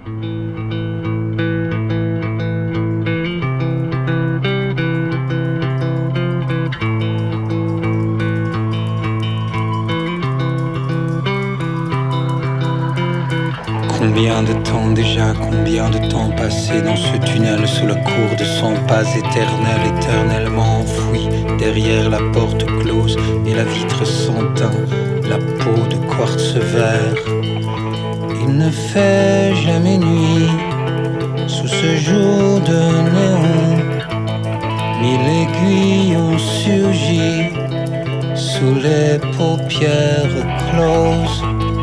Combien de temps déjà, combien de temps passé dans ce tunnel sous la cour de son pas éternel, éternellement enfoui derrière la porte close et la vitre sans teint, la peau de quartz vert. Il ne fait jamais nuit sous ce jour de néon. Mille aiguilles ont surgi sous les paupières closes.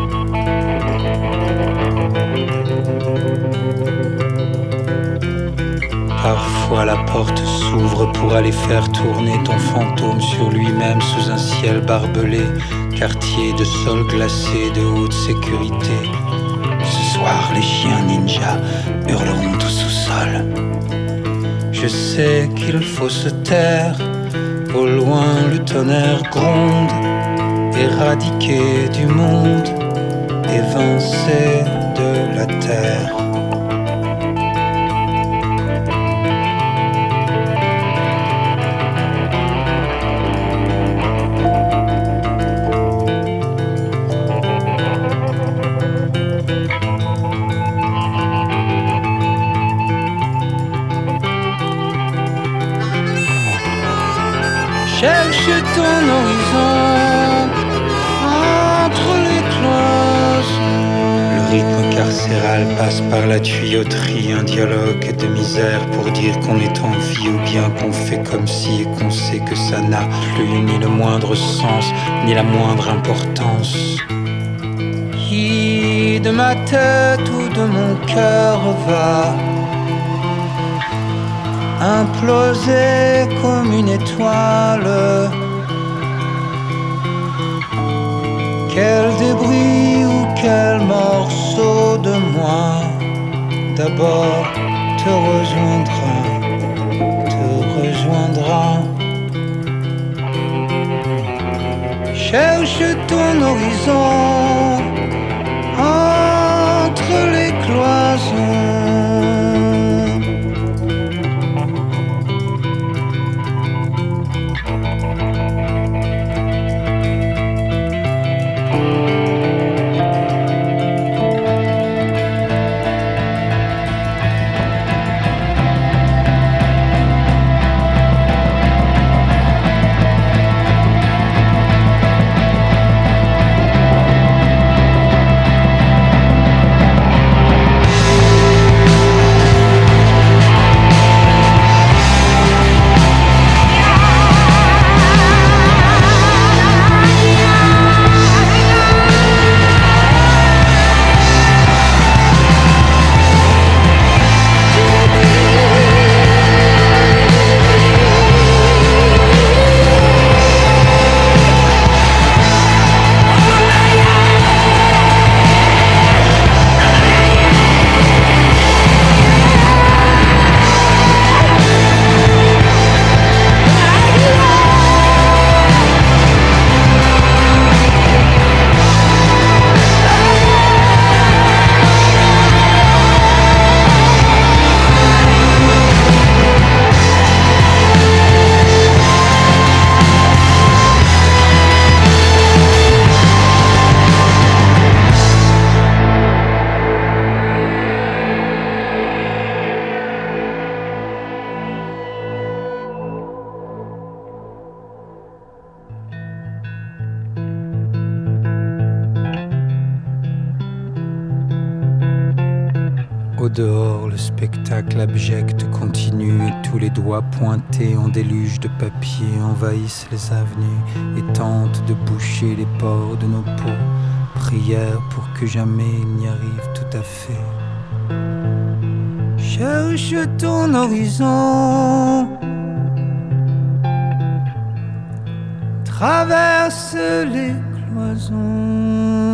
Parfois la porte s'ouvre pour aller faire tourner ton fantôme sur lui-même sous un ciel barbelé, quartier de sol glacé de haute sécurité. Ce soir les chiens ninjas hurleront au sous-sol. Je sais qu'il faut se taire, au loin le tonnerre gronde, éradiqué du monde, évincé de la terre. Cherche ton horizon entre les cloisons. Le rythme carcéral passe par la tuyauterie, un dialogue de misère pour dire qu'on est en vie ou bien qu'on fait comme si et qu'on sait que ça n'a plus ni le moindre sens, ni la moindre importance. Qui de ma tête ou de mon cœur va imploser comme une étoile. Quel débris ou quel morceau de moi d'abord te rejoindra. Cherche ton horizon entre les cloisons. Au dehors, le spectacle abject continue et tous les doigts pointés en déluge de papier envahissent les avenues et tentent de boucher les pores de nos peaux. Prière pour que jamais il n'y arrive tout à fait. Cherche ton horizon, traverse les cloisons.